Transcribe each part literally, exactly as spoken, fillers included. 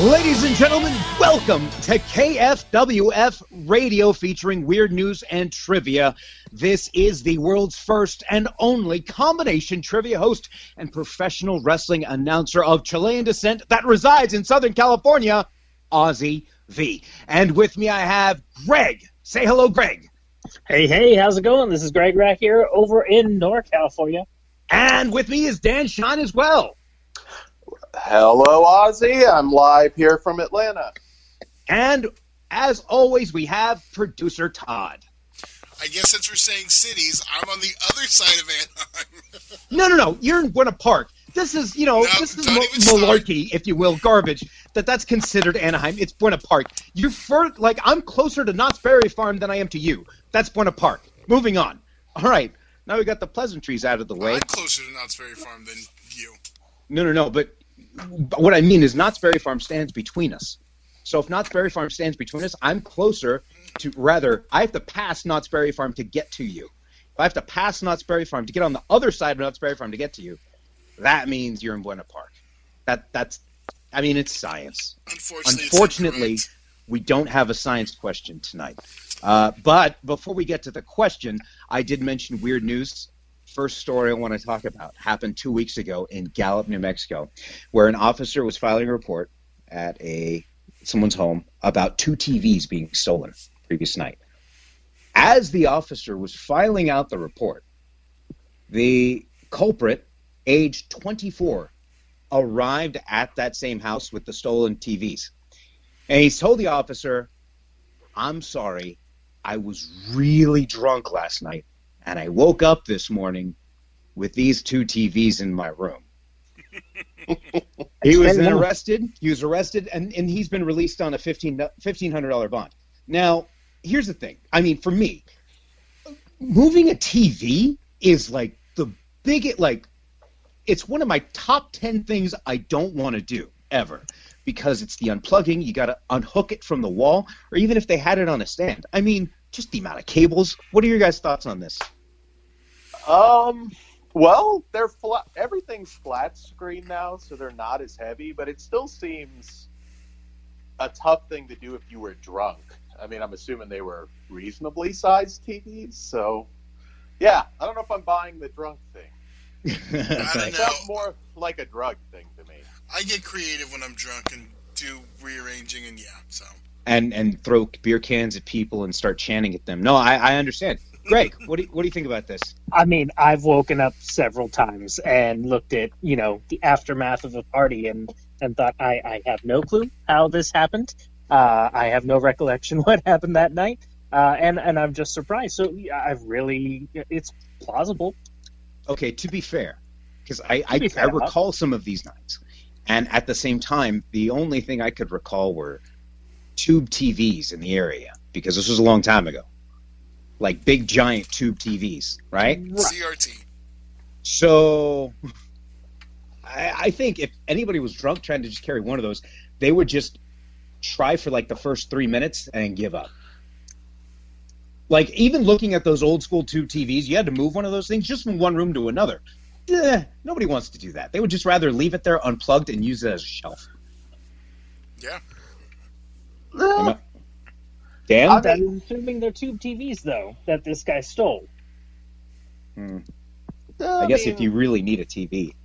Ladies and gentlemen, welcome to K F W F Radio featuring weird news and trivia. This is the world's first and only combination trivia host and professional wrestling announcer of Chilean descent that resides in Southern California, Ozzy V. And with me I have Greg. Say hello, Greg. Hey, hey, how's it going? This is Greg Rack here over in North California. And with me is Dan Shine as well. Hello, Ozzy. I'm live here from Atlanta. And as always, we have producer Todd. I guess since we're saying cities, I'm on the other side of Anaheim. No, no, no. You're in Buena Park. This is, you know, No, this is don't ma- even start. malarkey, if you will, garbage. That that's considered Anaheim. It's Buena Park. You're fur- like I'm closer to Knott's Berry Farm than I am to you. That's Buena Park. Moving on. All right. Now we got the pleasantries out of the way. I'm closer to Knott's Berry Farm than you. No, no, no. But what I mean is Knott's Berry Farm stands between us. So if Knott's Berry Farm stands between us, I'm closer to, rather, I have to pass Knott's Berry Farm to get to you. If I have to pass Knott's Berry Farm to get on the other side of Knott's Berry Farm to get to you, that means you're in Buena Park. That That's, I mean, it's science. Unfortunately, Unfortunately, it's we don't have a science question tonight. Uh, but before we get to the question, I did mention weird news. First story I want to talk about happened two weeks ago in Gallup, New Mexico, where an officer was filing a report at a someone's home about two T Vs being stolen previous night. As the officer was filing out the report, the culprit, age twenty-four, arrived at that same house with the stolen T Vs. And he told the officer, "I'm sorry, I was really drunk last night. And I woke up this morning with these two T Vs in my room." He was then arrested. He was arrested, and, and he's been released on a fifteen hundred dollars bond. Now, here's the thing. I mean, for me, moving a T V is like the biggest, like, it's one of my top ten things I don't want to do, ever. Because it's the unplugging. You got to unhook it from the wall, or even if they had it on a stand. I mean, just the amount of cables. What are your guys' thoughts on this? Um, well, they're flat. Everything's flat screen now, so they're not as heavy. But it still seems a tough thing to do if you were drunk. I mean, I'm assuming they were reasonably sized T Vs. So, yeah, I don't know if I'm buying the drunk thing. I don't It know. sounds more like a drug thing to me. I get creative when I'm drunk and do rearranging, and yeah, so. And and throw beer cans at people and start chanting at them. No, I, I understand. Greg, what do you, what do you think about this? I mean, I've woken up several times and looked at, you know, the aftermath of a party and, and thought, I, I have no clue how this happened. Uh, I have no recollection what happened that night. Uh, and, and I'm just surprised. So yeah, I've really, it's plausible. Okay, to be fair, because I, I, be fair, I recall some of these nights. And at the same time, the only thing I could recall were tube T Vs in the area, because this was a long time ago. Like big, giant tube T Vs, right? C R T. So I, I think if anybody was drunk trying to just carry one of those, they would just try for like the first three minutes and give up. Like even looking at those old school tube T Vs, you had to move one of those things just from one room to another. Eh, nobody wants to do that. They would just rather leave it there unplugged and use it as a shelf. Yeah. Am I- Dan? I That mean- is assuming they're tube T Vs, though, that this guy stole. Hmm. Uh, I guess mean, if you really need a T V.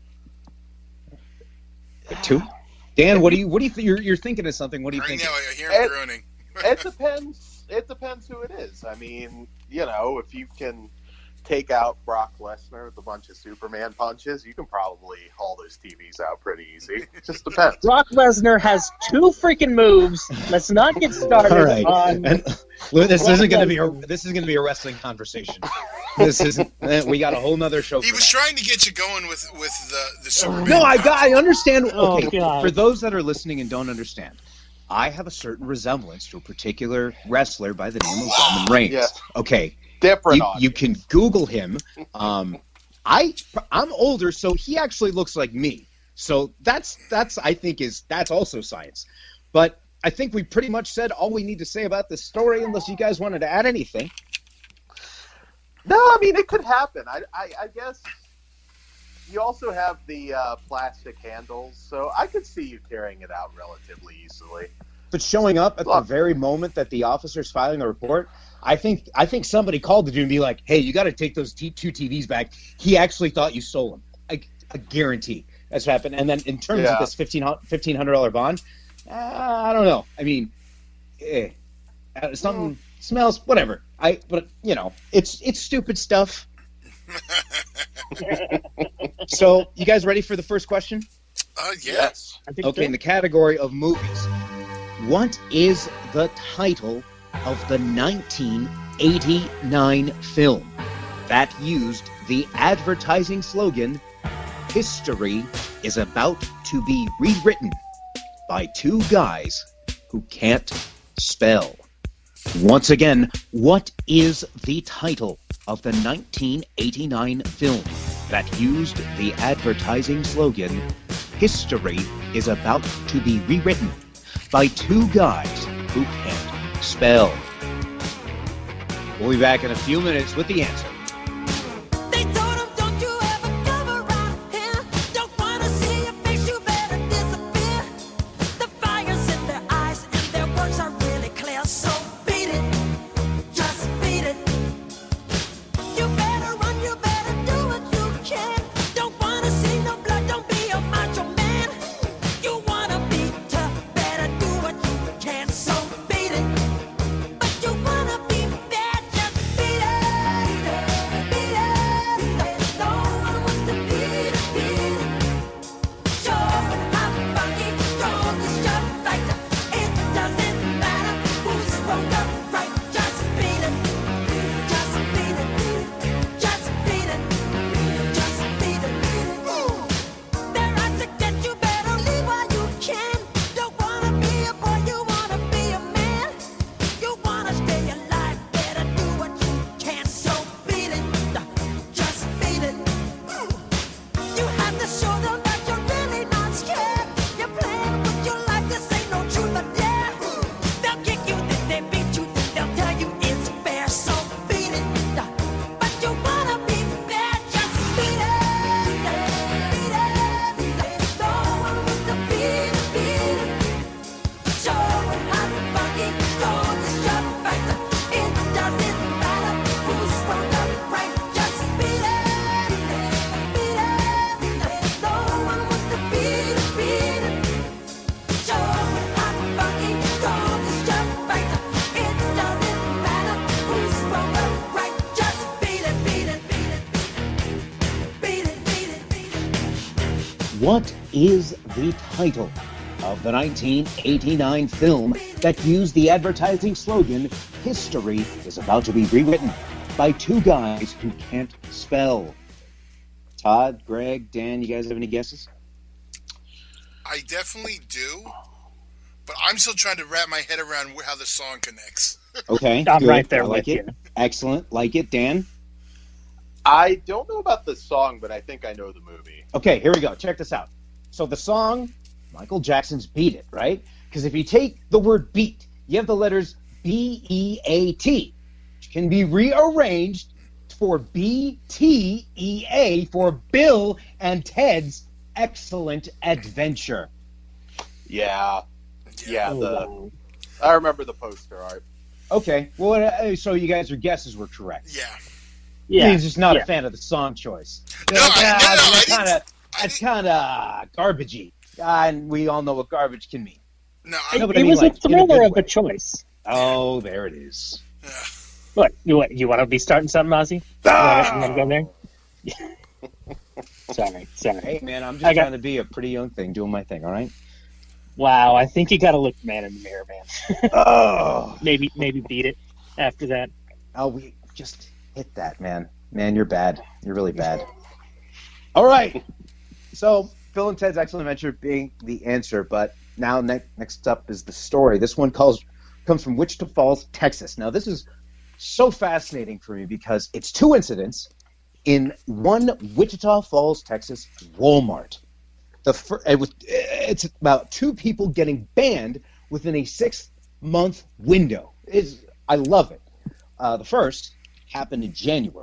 A two? Dan, what do you what do you th- you're you're thinking of something? What do you Right think? now, I hear him It- groaning. it depends. It depends who it is. I mean, you know, if you can take out Brock Lesnar with a bunch of Superman punches, you can probably haul those T Vs out pretty easy. It just depends. Brock Lesnar has two freaking moves. Let's not get started All right. on... And, well, this Brock isn't going to be a Lesnar. this is going to be a wrestling conversation. This isn't. eh, We got a whole nother show. He for was that. trying to get you going with, with the, the Superman. No, I got. I understand. Oh, Okay, God. for those that are listening and don't understand, I have a certain resemblance to a particular wrestler by the name of Roman Reigns. Yeah. Okay, Different you, on you can Google him. Um, I I'm older, so he actually looks like me. So that's that's I think is that's also science. But I think we pretty much said all we need to say about this story, unless you guys wanted to add anything. No, I mean, it could happen. I, I, I guess you also have the uh, plastic handles, so I could see you carrying it out relatively easily. But showing up at Look. the very moment that the officer's filing a report, I think I think somebody called the dude and be like, "Hey, you got to take those t- two T Vs back. He actually thought you stole them." I, I guarantee that's what happened. And then in terms Yeah. of this fifteen hundred dollars bond, uh, I don't know. I mean, eh, uh, something smells whatever. I but you know, it's it's stupid stuff. So, you guys ready for the first question? Uh, yeah. Yes. I think Okay, so. in the category of movies, what is the title of the nineteen eighty-nine film that used the advertising slogan, "History is about to be rewritten by two guys who can't spell"? Once again, what is the title of the nineteen eighty-nine film that used the advertising slogan, "History is about to be rewritten by two guys who can't spell"? We'll be back in a few minutes with the answer. They told him, don't you ever come around here. Don't wanna see your face, you better disappear. The fire's in their eyes and their words are really clear. So beat it, just beat it. You better run, you better do what you can. Don't wanna see no blood, don't be a macho man. You wanna be tough, better do what you can. So beat it, but you wanna be bad, just beat it. Beat it, no one wants to beat it, beat it. Showing how funky, strong is your fighter. It doesn't matter who's wrong or right, just beat it. Just beat it, just beat it, just beat it. They're out to get you, better leave while you can. Don't wanna be a boy, you wanna be a man. You wanna stay alive, better do what you can. So beat it, just beat it. You have to show them that you're really not scared. You're playing with your life, this ain't no truth or dare. They'll kick you, then they beat you, then they'll tell you it's fair. So beat it, but you wanna be bad, just beat it. Beat it, no one wants to beat it, beat it. Showing how funky, strong is your fighter. It doesn't matter who's wrong or right, just beat it. Beat it, no one wants to beat it, beat it. Showing how funky, strong is your fighter. It doesn't matter who's wrong or right, just beat it, beat it, beat it, beat it, beat it, beat it. What is the title of the nineteen eighty-nine film that used the advertising slogan, "History is about to be rewritten by two guys who can't spell"? Todd, Greg, Dan, you guys have any guesses? I definitely do, but I'm still trying to wrap my head around wh- how the song connects. Okay, I'm good. right there I like with it. you. Excellent, like it. Dan? I don't know about the song, but I think I know the movie. Okay, here we go. Check this out. So the song, Michael Jackson's Beat It, right? Because if you take the word beat, you have the letters B E A T, which can be rearranged for B T E A, for Bill and Ted's Excellent Adventure. Yeah, yeah. Oh, The wow. I remember the poster art. Okay, well, uh, so you guys, your guesses were correct. Yeah. Yeah, He's just not yeah. a fan of the song choice. No, I- no, no, I that's didn't- kind of I that's didn't- kind of garbagey, uh, and we all know what garbage can mean. No, It, I, No, but I it mean, was like, a in a thriller good of way. a choice. Oh, there it is. yeah. What you what, you want to be starting something, Ozzy? Ah! You want to go there? Sorry, sorry. Hey, man, I'm just I got- trying to be a pretty young thing, doing my thing. All right. Wow, I think you got to look the man in the mirror, man. Oh, maybe maybe beat it after that. oh, we just hit that, man. Man, you're bad. You're really bad. All right. So, Bill and Ted's Excellent Adventure being the answer, but now ne- next up is the story. This one calls comes from Wichita Falls, Texas. Now, this is so fascinating for me because it's two incidents in one Wichita Falls, Texas Walmart. The fir- it was, it's about two people getting banned within a six-month window. It's, I love it. Uh, the first happened in January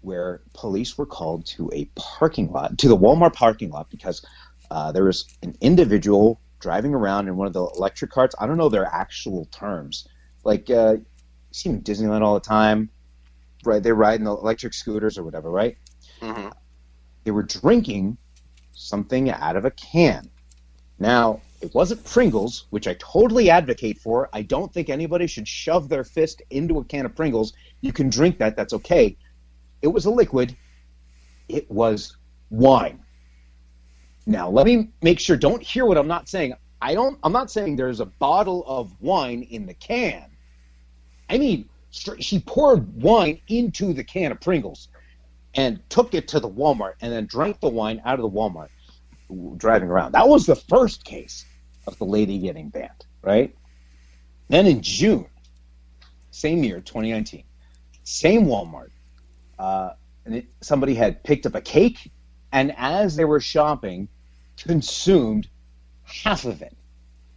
where police were called to a parking lot, to the Walmart parking lot, because uh, there was an individual driving around in one of the electric carts. I don't know their actual terms. Like, uh, you see them in Disneyland all the time, right? They're riding the electric scooters or whatever, right? Mm-hmm. They were drinking something out of a can. Now, it wasn't Pringles, which I totally advocate for. I don't think anybody should shove their fist into a can of Pringles. You can drink that. That's okay. It was a liquid. It was wine. Now, let me make sure. Don't hear what I'm not saying. I don't. I'm not saying there's a bottle of wine in the can. I mean, she poured wine into the can of Pringles and took it to the Walmart and then drank the wine out of the Walmart driving around. That was the first case of the lady getting banned, right? Then in June, same year, twenty nineteen, same Walmart, uh, and it, somebody had picked up a cake, and as they were shopping, consumed half of it.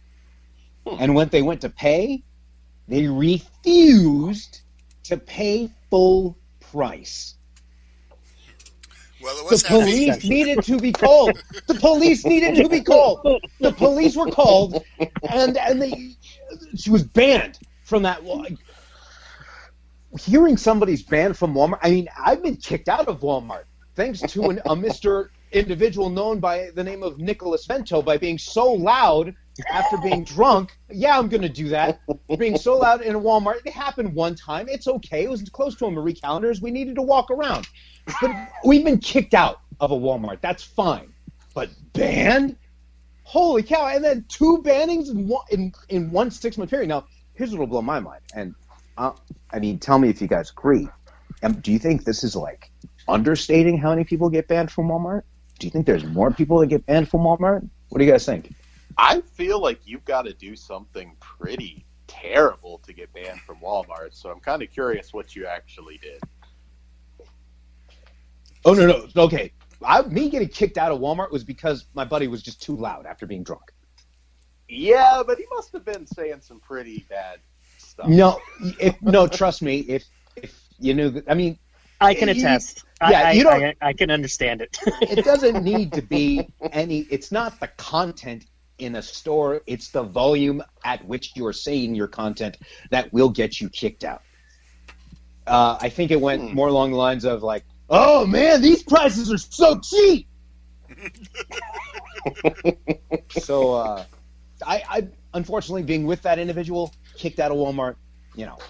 And when they went to pay, they refused to pay full price. Well, it The was half police needed to be called. The police needed to be called. The police were called, and and they, she was banned from that. Hearing somebody's banned from Walmart, I mean, I've been kicked out of Walmart thanks to an, a Mister individual known by the name of Nicholas Vento by being so loud after being drunk. Yeah, I'm going to do that. Being so loud in a Walmart. It happened one time. It's okay. It was close to a Marie Callender's. We needed to walk around. But we've been kicked out of a Walmart. That's fine. But banned? Holy cow. And then two bannings in one, in, in one six-month period. Now, here's what will blow my mind. And, uh, I mean, tell me if you guys agree. Um, do you think this is, like, understating how many people get banned from Walmart? Do you think there's more people that get banned from Walmart? What do you guys think? I feel like you've got to do something pretty terrible to get banned from Walmart, so I'm kind of curious what you actually did. Oh, no, no. Okay. I, me getting kicked out of Walmart was because my buddy was just too loud after being drunk. Yeah, but he must have been saying some pretty bad stuff. No, if, no, trust me. If if you knew, I mean, I can attest. Yeah, I, you don't. I, I can understand it. It doesn't need to be any. It's not the content in a store. It's the volume at which you're saying your content that will get you kicked out. Uh, I think it went Hmm. more along the lines of like, "Oh man, these prices are so cheap." So, uh, I, I unfortunately being with that individual, kicked out of Walmart. You know,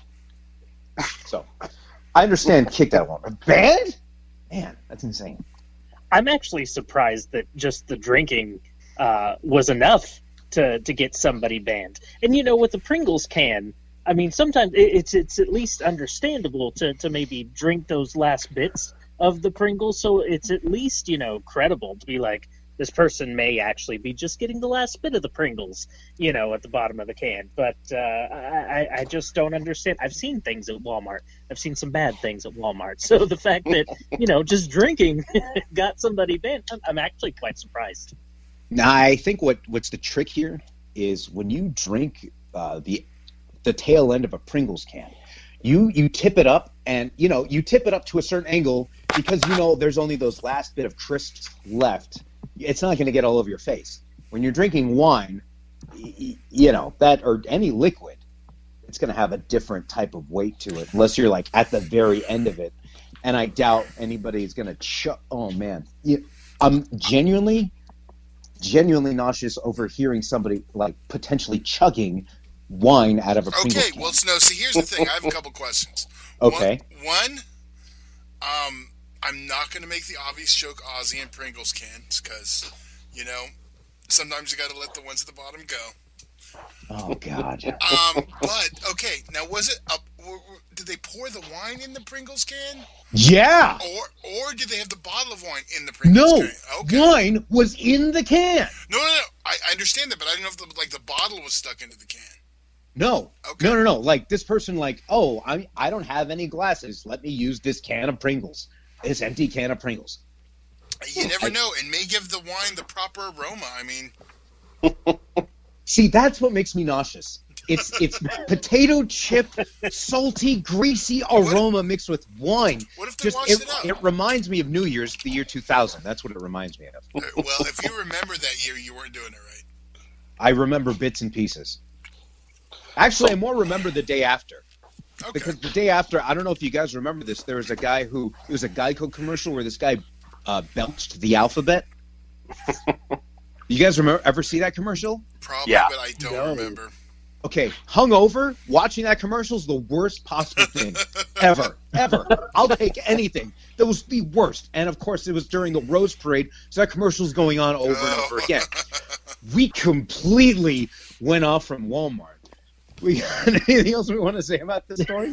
so I understand kicked out of Walmart. Banned? Man, that's insane. I'm actually surprised that just the drinking uh, was enough to, to get somebody banned. And, you know, with the Pringles can, I mean, sometimes it- it's it's at least understandable to, to maybe drink those last bits of the Pringles. So it's at least, you know, credible to be like, this person may actually be just getting the last bit of the Pringles, you know, at the bottom of the can. But uh, I, I just don't understand. I've seen things at Walmart. I've seen some bad things at Walmart. So the fact that, you know, just drinking got somebody banned, I'm, I'm actually quite surprised. Now, I think what, what's the trick here is when you drink uh, the the tail end of a Pringles can, you you tip it up, and you know you tip it up to a certain angle because you know there's only those last bit of crisps left. It's not going to get all over your face. When you're drinking wine, y- you know that or any liquid, it's going to have a different type of weight to it, unless you're like at the very end of it. And I doubt anybody's going to chug. Oh man, you, I'm genuinely. genuinely nauseous over hearing somebody like potentially chugging wine out of a Pringles Okay, can. well, no, see, here's the thing. I have a couple questions. Okay. One, one um, I'm not going to make the obvious joke Ozzy and Pringles cans because, you know, sometimes you got to let the ones at the bottom go. Oh God. Um, but, okay, now was it, a, w- w- did they pour the wine in the Pringles can? Yeah. Or or did they have the bottle of wine in the Pringles No. can? Okay. Wine was in the can. No, no, no. I, I understand that, but I didn't know if the, like the bottle was stuck into the can. No. Okay. No, no, no. Like this person, like, oh, I I don't have any glasses. Let me use this can of Pringles. This empty can of Pringles. You never I- know. It may give the wine the proper aroma. I mean, See, that's what makes me nauseous. It's it's potato chip, salty, greasy aroma mixed with wine. What if they Just washed it, it up? it reminds me of New Year's, the year two thousand. That's what it reminds me of. Uh, Well, if you remember that year, you weren't doing it right. I remember bits and pieces. Actually, I more remember the day after. Okay. Because the day after, I don't know if you guys remember this, there was a guy who, it was a Geico commercial where this guy uh, belched the alphabet. You guys remember ever see that commercial? Probably, Yeah. but I don't No. remember. Okay, hungover, watching that commercial is the worst possible thing ever, ever. I'll take anything. That was the worst. And of course, it was during the Rose Parade, so that commercial's going on over and over again. We completely went off from Walmart. We got anything else we want to say about this story?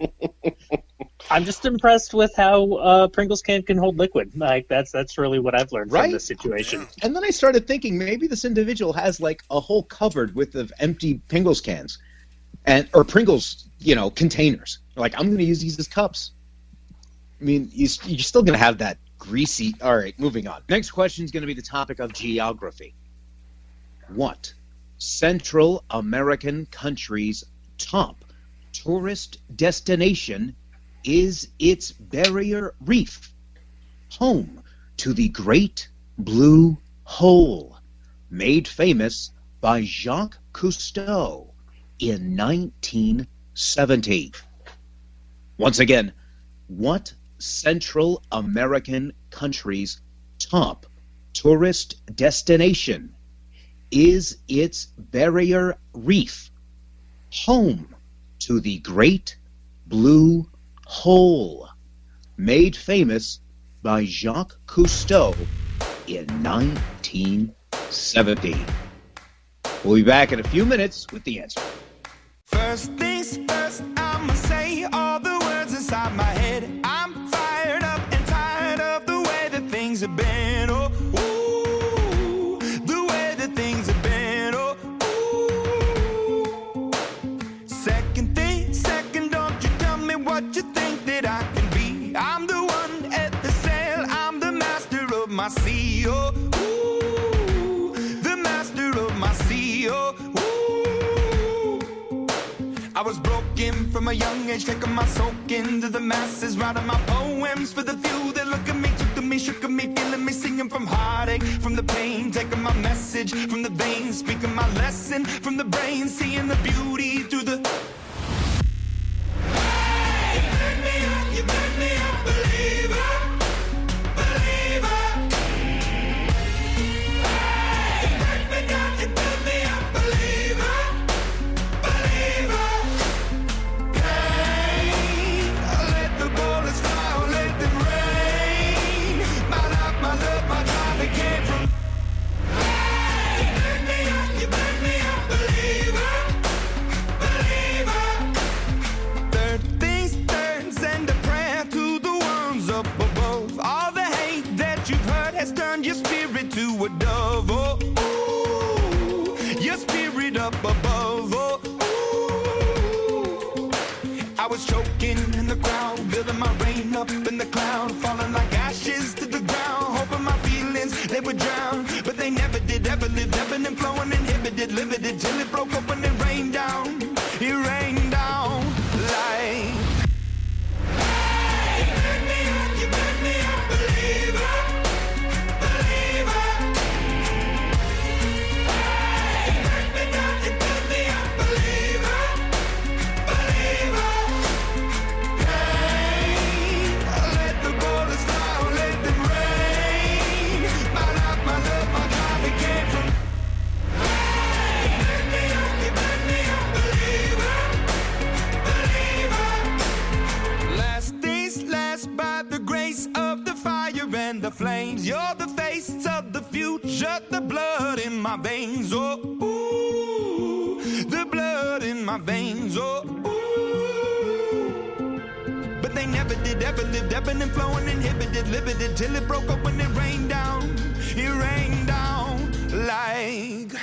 I'm just impressed with how uh, Pringles can can hold liquid. Like that's that's really what I've learned Right? from this situation. And then I started thinking maybe this individual has like a whole cupboard with of empty Pringles cans, and or Pringles, you know, containers. Like I'm going to use these as cups. I mean, you, you're still going to have that greasy. All right, moving on. Next question is going to be the topic of geography. What Central American country's top tourist destination is its barrier reef, home to the Great Blue Hole, made famous by Jacques Cousteau in nineteen seventy. Once again, what Central American country's top tourist destination is its barrier reef, home to the Great Blue Hole, made famous by Jacques Cousteau in nineteen seventy. We'll be back in a few minutes with the answer. First things first, I'ma say all the words inside my head. I'm fired up and tired of the way that things have been. Oh, ooh, the way that things have been. Oh, ooh. Second thing, second, don't you tell me what you think that I can be. I'm the one at the sail, I'm the master of my sea. Oh, ooh, the master of my sea. Oh, I was broken from a young age, taking my soak into the masses, writing my poems for the few that look at me, took to me, shook at me, feeling me, singing from heartache, from the pain, taking my message from the veins, speaking my lesson from the brain, seeing the beauty through the. Hey, you burn me up, you burn me up, believer, believer. Hey, you burn me down, you burn me up, believer. Has turned your spirit to a dove, oh, ooh, your spirit up above, oh, ooh. I was choking in the crowd, building my rain up in the cloud, falling like ashes to the ground, hoping my feelings, they would drown, but they never did, ever lived, ebbing and flowing, inhibited, limited, till it broke open and rained down, it rained down like. Hey, you burn me up, you burn me up, believer. And the flames, you're the face of the future, the blood in my veins, oh, ooh, the blood in my veins, oh, ooh. But they never did, ever lived, ebbing and flowing, inhibited, limited, till it broke open and rained down, it rained down like.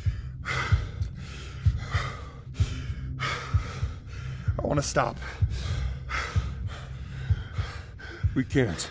I want to stop. We can't.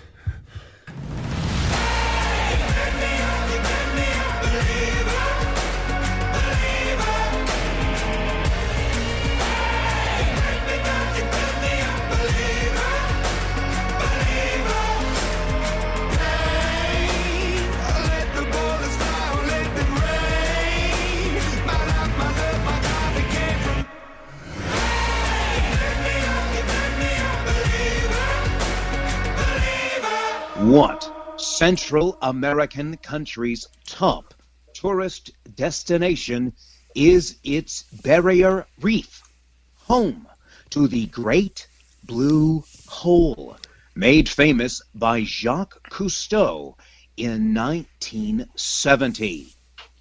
Central American country's top tourist destination is its barrier reef, home to the Great Blue Hole, made famous by Jacques Cousteau in nineteen seventy.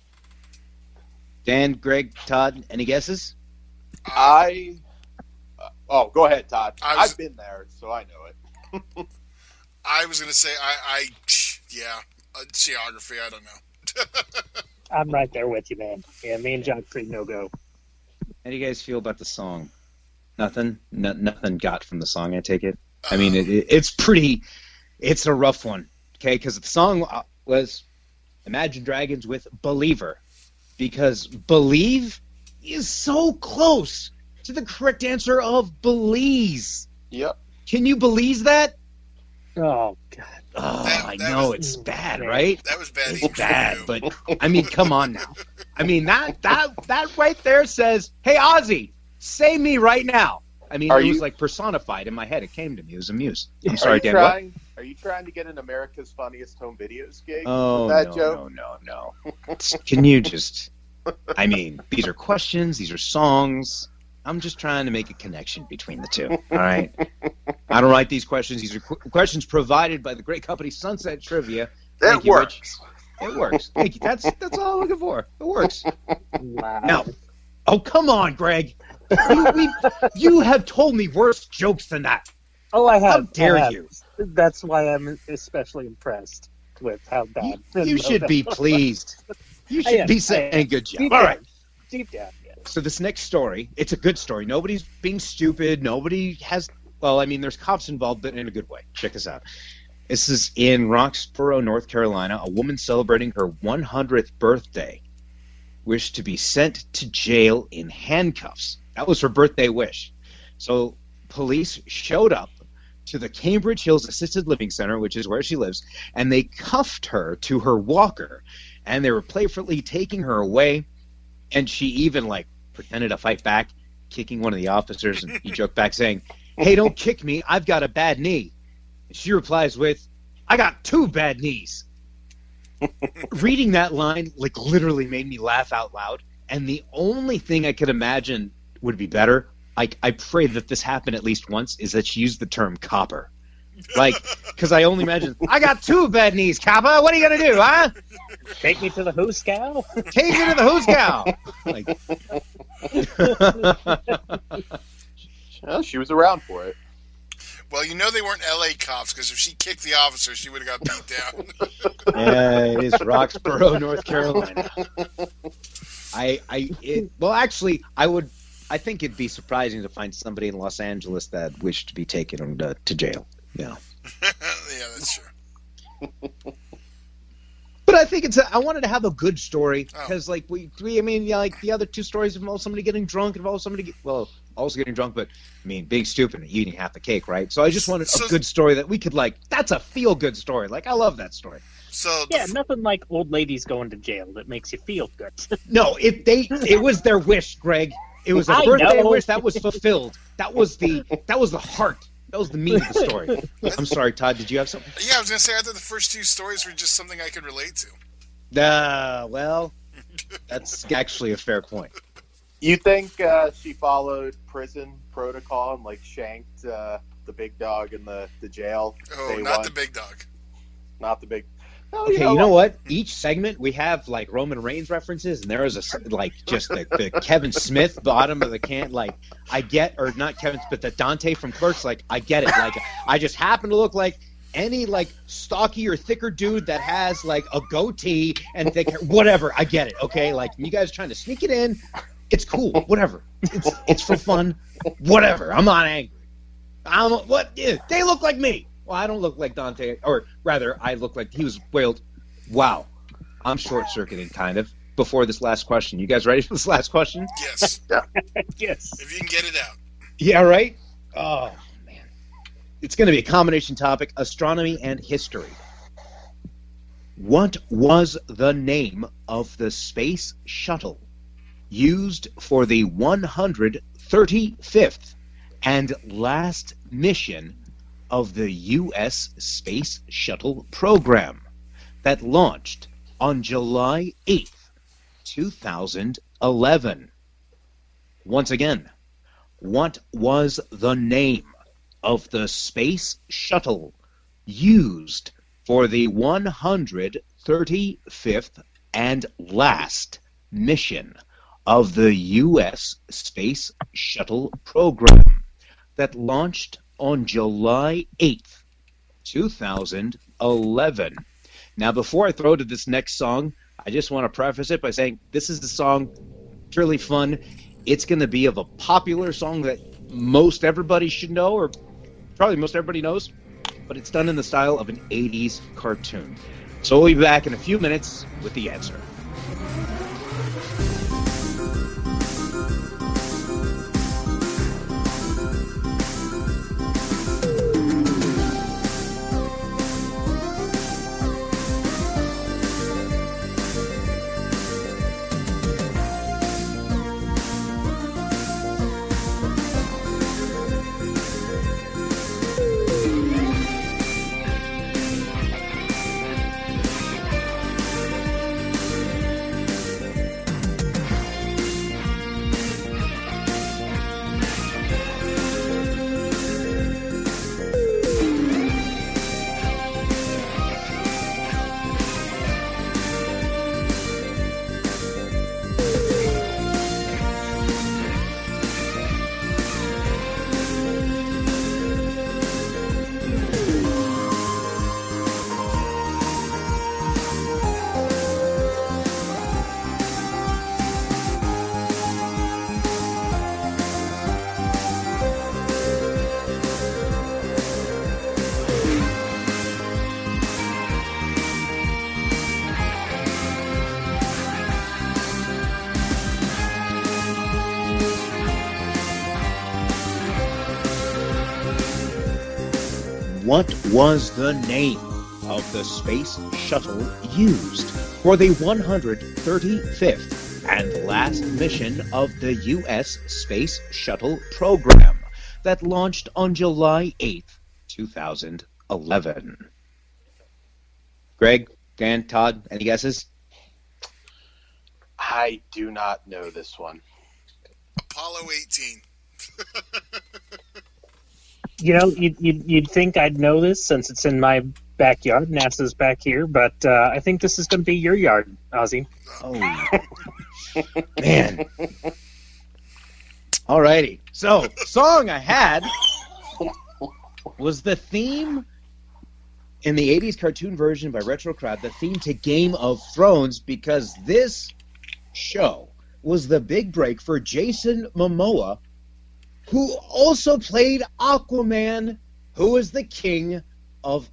Dan, Greg, Todd, any guesses? I. Uh, oh, go ahead, Todd. I was- I've been there, so I know it. I was going to say, I, I, yeah, uh, geography, I don't know. I'm right there with you, man. Yeah, me and John Creed no go. How do you guys feel about the song? Nothing? No, nothing got from the song, I take it? I mean, it, it, it's pretty, it's a rough one, okay? Because the song was Imagine Dragons with Believer. Because Believe is so close to the correct answer of Belize. Yep. Can you believe that? Oh, God. Oh, That- I that know, was- it's bad, Man. right? That was bad. It's even for bad, you. but I mean, come on now. I mean, that that that right there says, "Hey, Ozzy, say me right now." I mean, Are it was you- like personified in my head. It came to me. It was a muse. I'm Are sorry, you Dan. What? trying? Are you trying to get an America's Funniest Home Videos gig? Oh with that no, joke? no, no, no! Can you just? I mean, these are questions. These are songs. I'm just trying to make a connection between the two. All right. I don't write these questions. These are qu- questions provided by the great company Sunset Trivia. Thank It you, works. Rich. It works. Thank you. That's that's all I'm looking for. It works. Wow. Now, oh come on, Greg. You, we, you have told me worse jokes than that. Oh, I have. How dare I have. you? That's why I'm especially impressed with how bad. You, you should be pleased. You I should am. be I saying am. good job. Deep All down. right. Deep down, yeah. So this next story, it's a good story. Nobody's being stupid. Nobody has. Well, I mean, there's cops involved, but in a good way. Check this out. This is in Roxborough, North Carolina. A woman celebrating her one hundredth birthday wished to be sent to jail in handcuffs. That was her birthday wish. So police showed up to the Cambridge Hills Assisted Living Center, which is where she lives, and they cuffed her to her walker, and they were playfully taking her away, and she even, like, pretended to fight back, kicking one of the officers, and he joked back saying, "Hey, don't kick me, I've got a bad knee." And she replies with, "I got two bad knees." Reading that line, like, literally made me laugh out loud, and the only thing I could imagine would be better, I, I pray that this happened at least once, is that she used the term copper. Like, because I only imagine, "I got two bad knees, copper, what are you going to do, huh? Take me to the who's cow. Take me to the who's cow." Like, Well, she was around for it. Well, you know they weren't L A cops, because if she kicked the officer, she would have got beat down. yeah, it is Roxborough, North Carolina. I, I, it, well, actually, I would, I think it'd be surprising to find somebody in Los Angeles that wished to be taken to, to jail. Yeah. Yeah, that's true. But I think it's. A, I wanted to have a good story Oh. because, like, we, we, I mean, yeah, like the other two stories involve somebody getting drunk, involve somebody, get, well, also getting drunk, but I mean, being stupid and eating half the cake, right? So I just wanted So- a good story that we could like. That's a feel good story. Like, I love that story. So, the Yeah, f- nothing like old ladies going to jail that makes you feel good. No, it they it was their wish, Greg. It was a I birthday know. wish that was fulfilled. That was the that was the heart. That was the meat of the story. I'm sorry, Todd. Did you have something? yeah, I was going to say, I thought the first two stories were just something I could relate to. Uh, well, that's actually a fair point. You think uh, she followed prison protocol and like shanked uh, the big dog in the, the jail? Oh, day not one? the big dog. Not the big. No, Okay, you know what? Each segment we have like Roman Reigns references, and there is a s- like just the, the Kevin Smith bottom of the can. Like I get, or not Kevin, but the Dante from Clerks. Like I get it. Like I just happen to look like any like stocky or thicker dude that has like a goatee and thick hair. Whatever. I get it. Okay, like you guys trying to sneak it in. It's cool. Whatever. It's it's for fun. Whatever. I'm not angry. I'm what? Yeah, they look like me. Well, I don't look like Dante, or rather, I look like he was wailed. Wow, I'm short-circuiting, kind of. Before this last question, you guys ready for this last question? Yes. Yes. If you can get it out. Yeah, right. Oh man, it's going to be a combination topic: astronomy and history. What was the name of the space shuttle used for the one hundred thirty-fifth and last mission of the U S Space Shuttle program? that launched on July eighth, two thousand eleven? Once again, what was the name of the space shuttle used for the one hundred thirty-fifth and last mission of the U S Space Shuttle program that launched on July eighth, two thousand eleven? Now, before I throw to this next song, I just want to preface it by saying this is the song. It's really fun. It's going to be of a popular song that most everybody should know, or probably most everybody knows, but it's done in the style of an eighties cartoon. So we'll be back in a few minutes with the answer. What was the name of the space shuttle used for the one hundred thirty-fifth and last mission of the U S Space Shuttle program that launched on July eighth, two thousand eleven? Greg, Dan, Todd, any guesses? I do not know this one. Apollo eighteen. You know, you'd, you'd, you'd think I'd know this since it's in my backyard. NASA's back here, but uh, I think this is going to be your yard, Ozzy. Oh, man. Alrighty. So, song I had was the theme in the eighties cartoon version by Retro Crowd, the theme to Game of Thrones, because this show was the big break for Jason Momoa, who also played Aquaman, who is the king of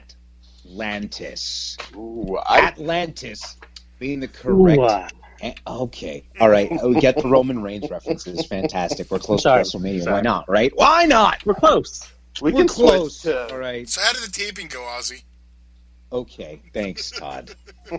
Atlantis. Ooh, I, Atlantis being the correct... Ooh, uh, Eh, Okay, all right. We get the Roman Reigns references. Fantastic. We're close Sorry. to WrestleMania. Sorry. Why not, right? Why not? we're close. we We're can close. switch to. All right. So how did the taping go, Ozzy? Okay, thanks, Todd.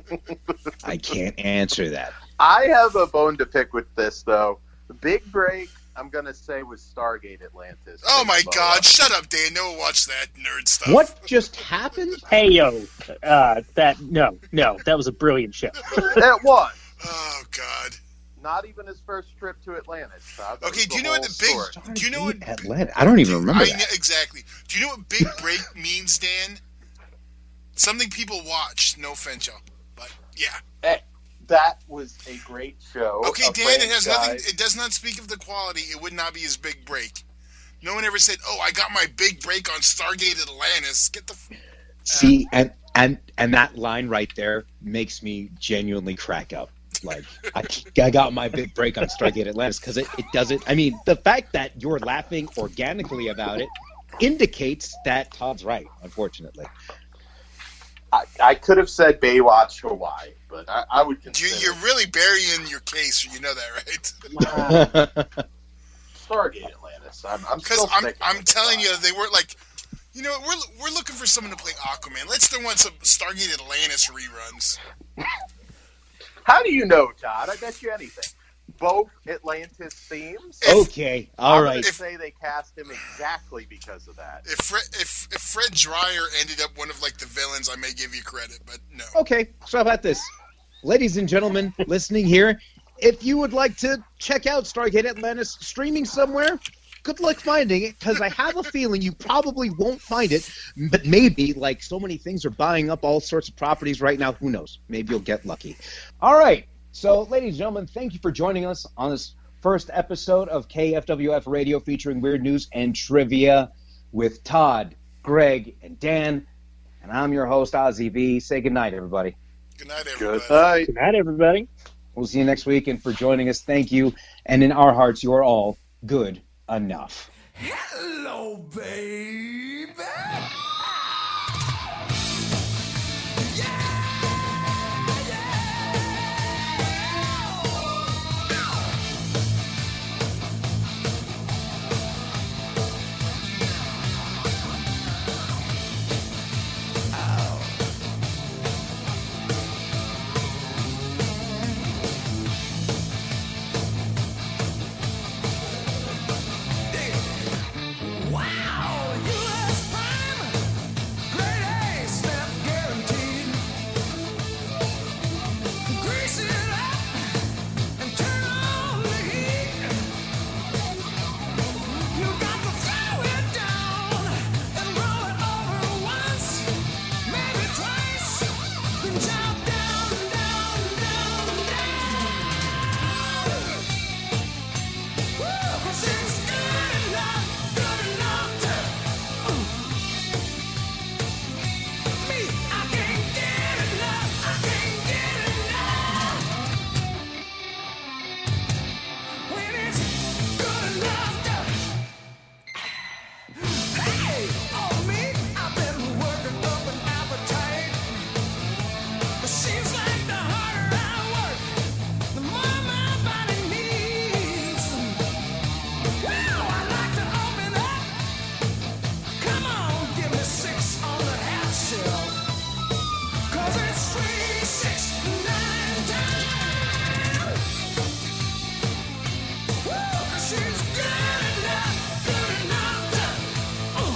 I can't answer that. I have a bone to pick with this, though. The big break, I'm going to say, was Stargate Atlantis. Oh my Momoa. God! Shut up, Dan. No one watched that nerd stuff. What just happened? Hey, yo. Uh, that, no, no, that was a brilliant show. That was. Oh God. Not even his first trip to Atlantis, Todd. That Okay, was do you the know what whole the big? story. Do you know what? Atlanta. I don't even remember I that. know, exactly. Do you know what big break means, Dan? Something people watch. No offense, y'all, but yeah. Hey, that was a great show. Okay, a Dan. It has nothing. franchise. It does not speak of the quality. It would not be his big break. No one ever said, "Oh, I got my big break on Stargate Atlantis." Get the. F- See, and and and that line right there makes me genuinely crack up. Like, I, I got my big break on Stargate Atlantis because it, it doesn't. I mean, the fact that you're laughing organically about it indicates that Todd's right, unfortunately. I, I could have said Baywatch Hawaii, but I, I would you, consider you're really burying your case. You know that, right? Stargate Atlantis. I'm, I'm Because still I'm, sticking I'm with telling that. you, they were like, you know, we're we're looking for someone to play Aquaman. Let's throw on some Stargate Atlantis reruns. How do you know, Todd? I bet you anything. both Atlantis themes. Okay, all I'm right. gonna say they cast him exactly because of that. If Fred, if if Fred Dryer ended up one of like the villains, I may give you credit, but no. Okay, so how about this? Ladies and gentlemen listening here, if you would like to check out Stargate Atlantis streaming somewhere, good luck finding it, because I have a feeling you probably won't find it, but maybe, like so many things are buying up all sorts of properties right now, who knows? Maybe you'll get lucky. All right, so ladies and gentlemen, thank you for joining us on this first episode of K F W F Radio featuring weird news and trivia with Todd, Greg, and Dan. And I'm your host, Ozzy V. Say goodnight, everybody. Good night, everybody. Good night. Good night, everybody. We'll see you next week, and for joining us, thank you. And in our hearts, you are all good enough. Hello, baby. Wow, U S Prime, grade A, step guaranteed. Grease it up and turn on the heat. You got to throw it down and roll it over once, maybe twice. Then jump down, down, down, down. Woo, 'cause it's good enough, good enough to me. I can't get enough, I can't get enough. When it's good enough to, hey, on me, I've been working up an appetite. It seems like the harder I work, the more my body needs. Wow, I like to open up. Come on, give me six on the half shell. 'Cause it's three, six, nine time. Woo, 'cause she's good enough, good enough to, uh.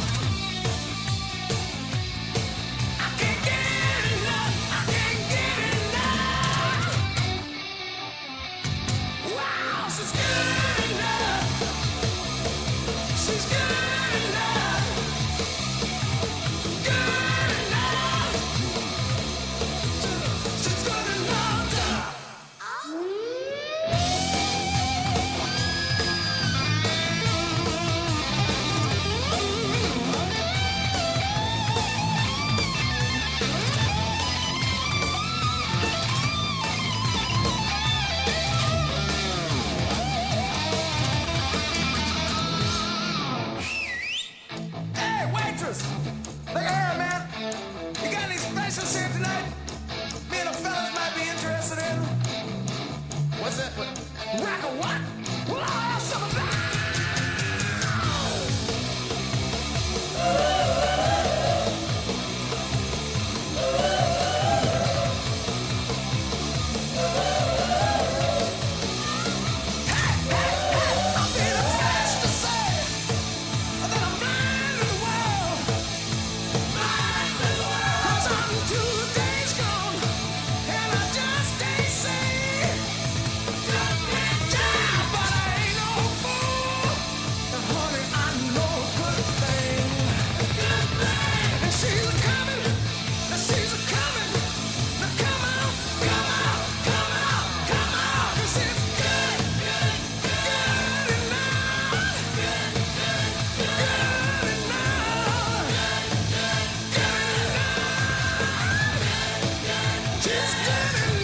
I can't get enough, I can't get enough. Wow, she's good enough. She's good enough. Good enough. She's good enough to. Hey, waitress! Look here, man. You got any specials here tonight? Me and the fellas might be interested in. What's that? What? Rack or what? Well, I'll have some of that. I'm feeling fresh to say that I'm blind in the world. Blind in the world. 'Cause I'm two days gone and I just ain't seen. Just ain't job, but I ain't no fool. And honey, I know a good thing. Good thing. And she's a coming. And she's a coming. Now come on, come on, come on, come on. 'Cause it's good, good, good enough. Good, good, good enough. Good enough. Just good enough.